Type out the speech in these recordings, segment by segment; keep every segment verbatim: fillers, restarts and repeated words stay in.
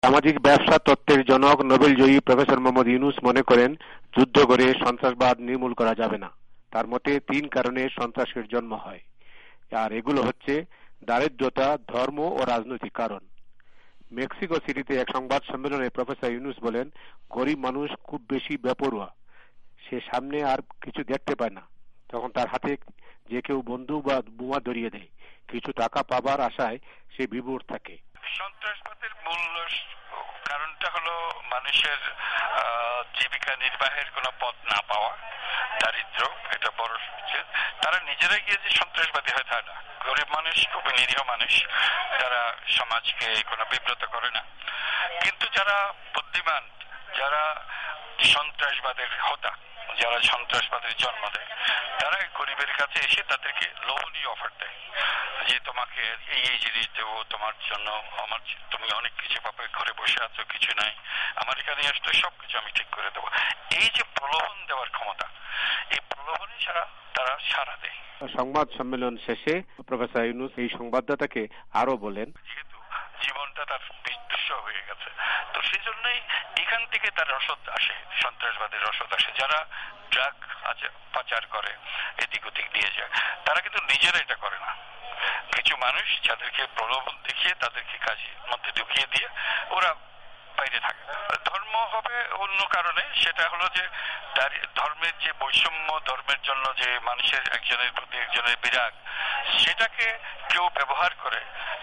সামাজিক ব্যবসা তত্ত্বের জনক নোবেলজয়ী প্রফেসর মোহাম্মদ ইউনূস মনে করেন, যুদ্ধ করে সন্ত্রাসবাদ নির্মূল করা যাবে না। তার মতে তিন কারণে সন্ত্রাসের জন্ম হয়, আর এগুলো হচ্ছে দারিদ্রতা, ধর্ম ও রাজনৈতিক কারণ। মেক্সিকো সিটিতে এক সংবাদ সম্মেলনে প্রফেসর ইউনূস বলেন, গরিব মানুষ খুব বেশি বেপরোয়া, সে সামনে আর কিছু দেখতে পায় না, তখন তার হাতে যে কেউ বন্দুক বা বোমা ধরিয়ে দেয়, কিছু টাকা পাবার আশায় সে বিভোর থাকে। সন্ত্রাসবাদের মূল কারণটা হলো মানুষের জীবিকা নির্বাহের কোনো পথ না পাওয়া, দারিদ্র, এটা বড়। তারা নিজেরা গিয়ে যে সন্ত্রাসবাদী হয় তা না, গরিব মানুষ খুবই নিরীহ মানুষ, যারা সমাজকে কোনো বিব্রত করে না। কিন্তু যারা বুদ্ধিমান, যারা সন্ত্রাসবাদের হোতা, যারা সন্ত্রাসবাদের জন্ম দেয়, তারা গরিবের কাছে এসে তাদেরকে লোভনীয় অফার দেয় যে তোমাকে এই এই জিনিস দেবো, তোমার জন্য আমার, তুমি অনেক কিছু পাবে, ঘরে বসে আছো, কিছু নাই, আমার এখানে আসলে সবকিছু আমি ঠিক করে দেবো। এই যে প্রলোভন দেওয়ার ক্ষমতা, এই প্রলোভনে ছাড়া তারা সাড়া দেয়। সংবাদ সম্মেলন শেষে প্রফেসর ইউনূস এই সংবাদদাতাকে আরো বলেন, যেহেতু জীবনটা তার বিধ্বস্ত হয়ে গেছে, তো সেই জন্যই এখান থেকে তার রসদ আসে, সন্ত্রাসবাদের রসদ আসে। যারা ড্রাগ পাচার করে, এদিক ওদিক নিয়ে যায়, তারা কিন্তু নিজেরা এটা করে না, কিছু মানুষ যাদেরকে প্রলোভন দেখিয়ে তাদেরকে কাজের মধ্যে ঢুকিয়ে দিয়ে ওরা বাইরে থাকে। ধর্ম হবে অন্য কারণে, সেটা হলো যে ধর্মের যে বৈষম্য, ধর্মের জন্য যে মানুষের একজনের প্রতি একজনের বিরাগ, সেটাকে কেউ ব্যবহার করে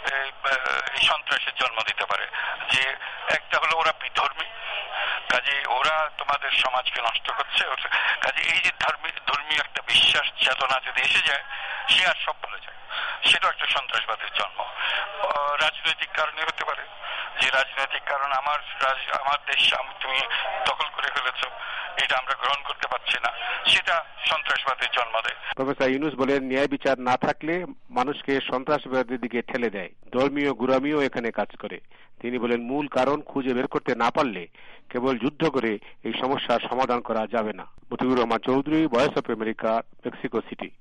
এই সন্ত্রাসের জন্ম দিতে পারে। যে একটা হলো ওরা বিধর্মী, কাজে ওরা তোমাদের সমাজকে নষ্ট করছে, কাজে এই যে ধর্মীয় একটা বিশ্বাস চেতনা যদি এসে যায়, সে আর সব ভুলে যায়, সেটা একটা সন্ত্রাসবাদের জন্ম। রাজনৈতিক কারণে হতে পারে, যে রাজনৈতিক কারণ আমার আমার দেশ আমি তুমি দখল করে ফেলেছ, এটা আমরা গ্রহণ করতে পারছি না, সেটা সন্ত্রাসবাদের জন্ম দেয়। প্রফেসর ইউনূস বলেন, ন্যায় বিচার না থাকলে মানুষকে সন্ত্রাসবাদের দিকে ঠেলে দেয়, ধর্মীয় গুরামিও এখানে কাজ করে। তিনি বলেন, মূল কারণ খুঁজে বের করতে না পারলে কেবল যুদ্ধ করে এই সমস্যার সমাধান করা যাবে না। Motiur Rahman Chowdhury, Voice of America, Mexico city.